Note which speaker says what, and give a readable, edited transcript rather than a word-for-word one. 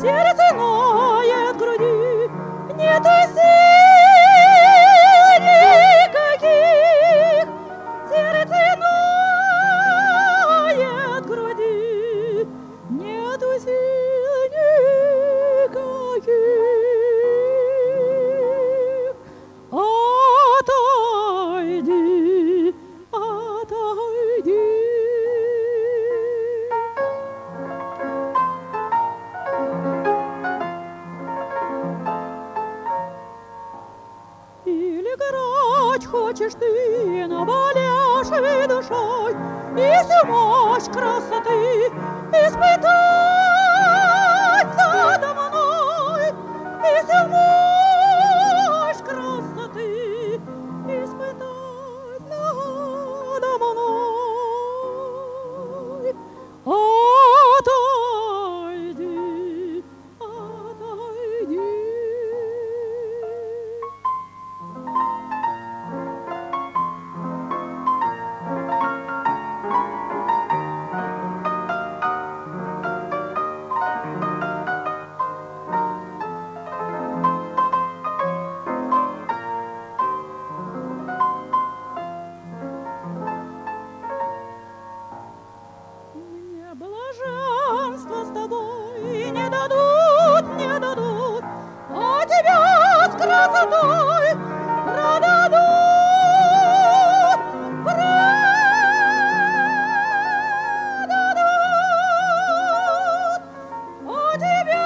Speaker 1: сердце ноет в груди, нету сил никаких, сердце ноет в груди, нету сил никаких. Отойди, отойди. Или играть хочешь ты, наболевшей душой, и всю мощь красоты испытать надо мной, и всю мощь красоты испытать надо мной. Отойди, отойди. Мне блаженство с тобой не дадут, не дадут, а тебя с красотой продадут, продадут, а тебя